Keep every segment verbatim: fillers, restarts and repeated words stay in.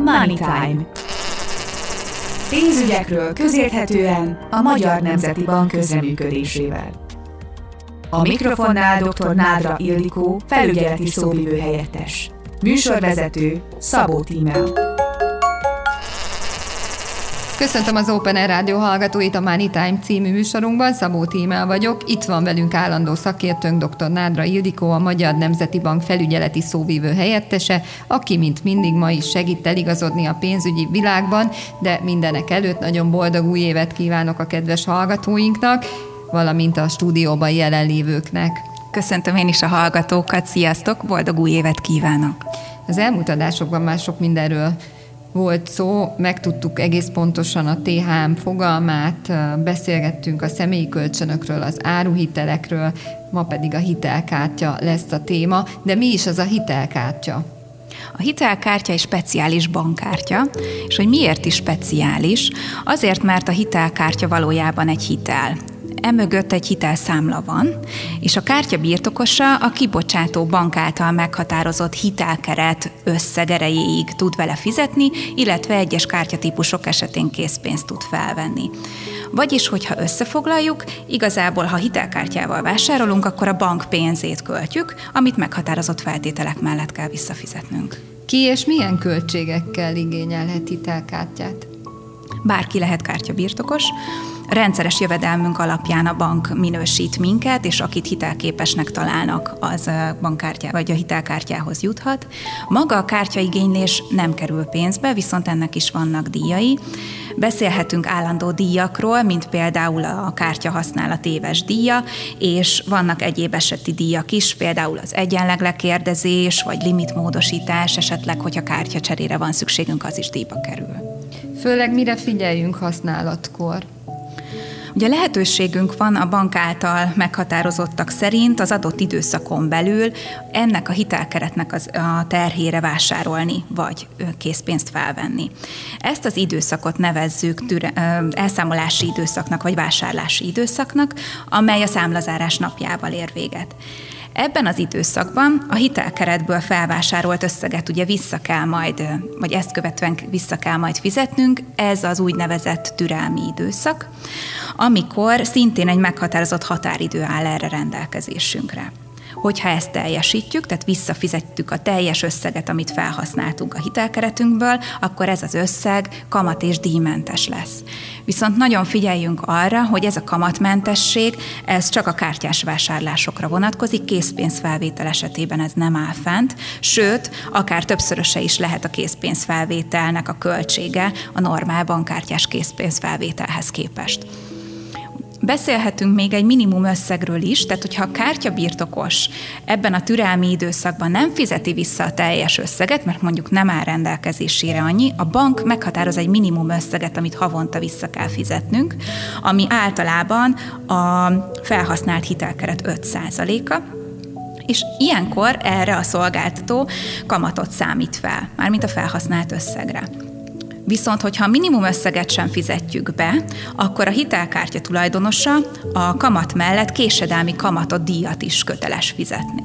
Money Time. Pénzügyekről közérthetően a Magyar Nemzeti Bank közreműködésével. A mikrofonnál dr. Nádra Ildikó, felügyeleti szóvivő helyettes. Műsorvezető Szabó Tímea. Köszöntöm az Open Air Rádió hallgatóit a Money Time című műsorunkban, Szabó Tímea vagyok. Itt van velünk állandó szakértőnk, dr. Nádra Ildikó, a Magyar Nemzeti Bank felügyeleti szóvivő helyettese, aki, mint mindig, ma is segít eligazodni a pénzügyi világban, de mindenek előtt nagyon boldog új évet kívánok a kedves hallgatóinknak, valamint a stúdióban jelenlévőknek. Köszöntöm én is a hallgatókat, sziasztok, boldog új évet kívánok! Az elmúlt adásokban már sok mindenről volt szó, megtudtuk egész pontosan a té há em fogalmát, beszélgettünk a személyi kölcsönökről, az áruhitelekről, ma pedig a hitelkártya lesz a téma, de mi is az a hitelkártya? A hitelkártya egy speciális bankkártya, és hogy miért is speciális? Azért, mert a hitelkártya valójában egy hitel. Emögött egy hitelszámla van, és a kártya birtokosa a kibocsátó bank által meghatározott hitelkeret összeg erejéig tud vele fizetni, illetve egyes kártyatípusok esetén készpénzt tud felvenni. Vagyis, hogyha összefoglaljuk, igazából, ha hitelkártyával vásárolunk, akkor a bank pénzét költjük, amit meghatározott feltételek mellett kell visszafizetnünk. Ki és milyen költségekkel igényelhet hitelkártyát? Bárki lehet kártyabirtokos. Rendszeres jövedelmünk alapján a bank minősít minket, és akit hitelképesnek találnak, az bankkártyá vagy a hitelkártyához juthat. Maga a kártyaigénylés nem kerül pénzbe, viszont ennek is vannak díjai. Beszélhetünk állandó díjakról, mint például a kártya használat éves díja, és vannak egyéb eseti díjak is, például az egyenleglekérdezés, vagy limitmódosítás, esetleg, hogyha kártyacserére van szükségünk, az is díjba kerül. Főleg mire figyeljünk használatkor? Ugye lehetőségünk van a bank által meghatározottak szerint az adott időszakon belül ennek a hitelkeretnek az, a terhére vásárolni, vagy készpénzt felvenni. Ezt az időszakot nevezzük türe, elszámolási időszaknak, vagy vásárlási időszaknak, amely a számlazárás napjával ér véget. Ebben az időszakban a hitelkeretből felvásárolt összeget ugye vissza kell majd, vagy ezt követően vissza kell majd fizetnünk, ez az úgynevezett türelmi időszak, amikor szintén egy meghatározott határidő áll erre rendelkezésünkre. Hogyha ezt teljesítjük, tehát visszafizetjük a teljes összeget, amit felhasználtunk a hitelkeretünkből, akkor ez az összeg kamat- és díjmentes lesz. Viszont nagyon figyeljünk arra, hogy ez a kamatmentesség, ez csak a kártyás vásárlásokra vonatkozik, készpénzfelvétel esetében ez nem áll fent, sőt, akár többszöröse is lehet a készpénzfelvételnek a költsége a normál bankkártyás készpénzfelvételhez képest. Beszélhetünk még egy minimum összegről is, tehát hogyha a kártyabirtokos ebben a türelmi időszakban nem fizeti vissza a teljes összeget, mert mondjuk nem áll rendelkezésére annyi, a bank meghatároz egy minimum összeget, amit havonta vissza kell fizetnünk, ami általában a felhasznált hitelkeret öt százaléka, és ilyenkor erre a szolgáltató kamatot számít fel, mármint a felhasznált összegre. Viszont, hogyha a minimum összeget sem fizetjük be, akkor a hitelkártya tulajdonosa a kamat mellett késedelmi kamatot, díjat is köteles fizetni.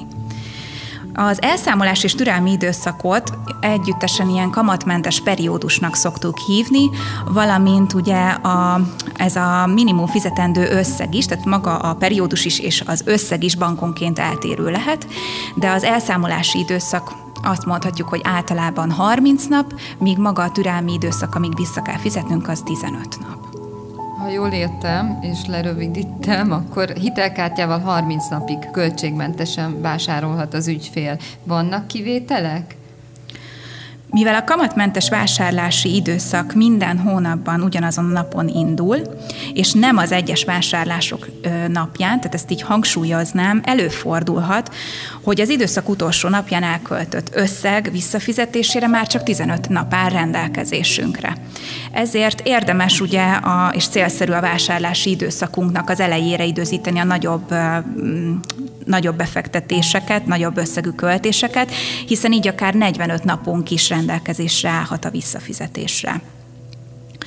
Az elszámolás és türelmi időszakot együttesen ilyen kamatmentes periódusnak szoktuk hívni, valamint ugye a, ez a minimum fizetendő összeg is, tehát maga a periódus is és az összeg is bankonként eltérő lehet, de az elszámolási időszak azt mondhatjuk, hogy általában harminc nap, míg maga a türelmi időszak, amíg vissza kell fizetnünk, az tizenöt nap. Ha jól értem, és lerövidítem, akkor hitelkártyával harminc napig költségmentesen vásárolhat az ügyfél. Vannak kivételek? Mivel a kamatmentes vásárlási időszak minden hónapban ugyanazon a napon indul, és nem az egyes vásárlások napján, tehát ezt így hangsúlyoznám, előfordulhat, hogy az időszak utolsó napján elköltött összeg visszafizetésére már csak tizenöt nap áll rendelkezésünkre. Ezért érdemes ugye a, és célszerű a vásárlási időszakunknak az elejére időzíteni a nagyobb nagyobb befektetéseket, nagyobb összegű költéseket, hiszen így akár negyvenöt napunk is rendelkezésre állhat a visszafizetésre.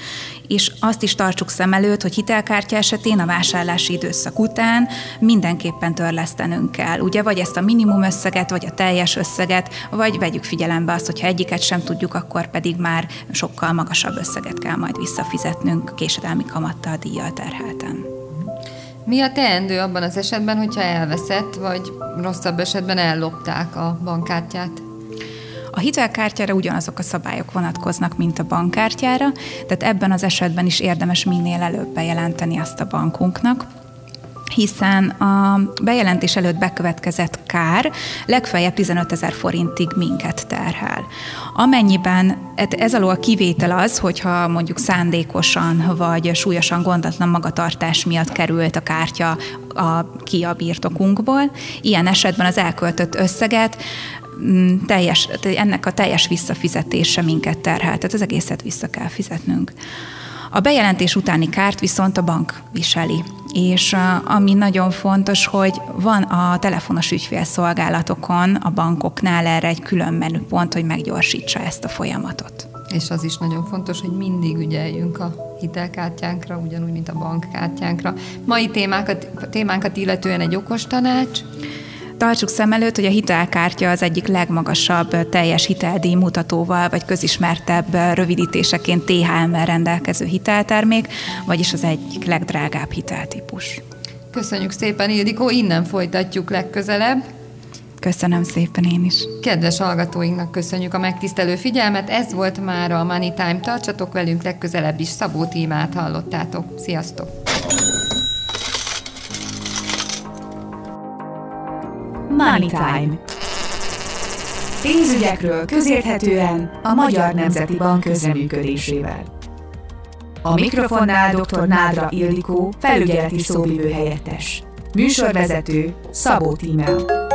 és azt is tartsuk szem előtt, hogy hitelkártya esetén a vásárlási időszak után mindenképpen törlesztenünk kell. Ugye, vagy ezt a minimum összeget, vagy a teljes összeget, vagy vegyük figyelembe azt, hogyha egyiket sem tudjuk, akkor pedig már sokkal magasabb összeget kell majd visszafizetnünk késedelmi kamattal, díjjal terhelten. Mi a teendő abban az esetben, hogyha elveszett, vagy rosszabb esetben ellopták a bankkártyát? A hitelkártyára ugyanazok a szabályok vonatkoznak, mint a bankkártyára, tehát ebben az esetben is érdemes minél előbb bejelenteni azt a bankunknak, hiszen a bejelentés előtt bekövetkezett kár legfeljebb tizenötezer forintig minket terhel. Amennyiben ez alól a kivétel az, hogyha mondjuk szándékosan vagy súlyosan gondatlan magatartás miatt került a kártya a, ki a birtokunkból, ilyen esetben az elköltött összeget teljes, ennek a teljes visszafizetése minket terhel, tehát az egészet vissza kell fizetnünk. A bejelentés utáni kárt viszont a bank viseli, és ami nagyon fontos, hogy van a telefonos ügyfélszolgálatokon, a bankoknál erre egy külön menüpont, hogy meggyorsítsa ezt a folyamatot. És az is nagyon fontos, hogy mindig ügyeljünk a hitelkártyánkra, ugyanúgy, mint a bankkártyánkra. Mai témákat, témánkat illetően egy okos tanács. Tartsuk szem előtt, hogy a hitelkártya az egyik legmagasabb teljes hiteldíj mutatóval, vagy közismertebb rövidítéseként té há em-mel rendelkező hiteltermék, vagyis az egyik legdrágább hiteltípus. Köszönjük szépen, Ildikó, innen folytatjuk legközelebb. Köszönöm szépen én is. Kedves hallgatóinknak köszönjük a megtisztelő figyelmet, ez volt már a Money Time, tartsatok velünk legközelebb is, Szabó Tímát hallottátok. Sziasztok! Money Time. Pénzügyekről közérthetően a Magyar Nemzeti Bank közreműködésével. A mikrofonnál dr. Nádra Ildikó, felügyeleti szóvivő helyettes. Műsorvezető Szabó Tímea.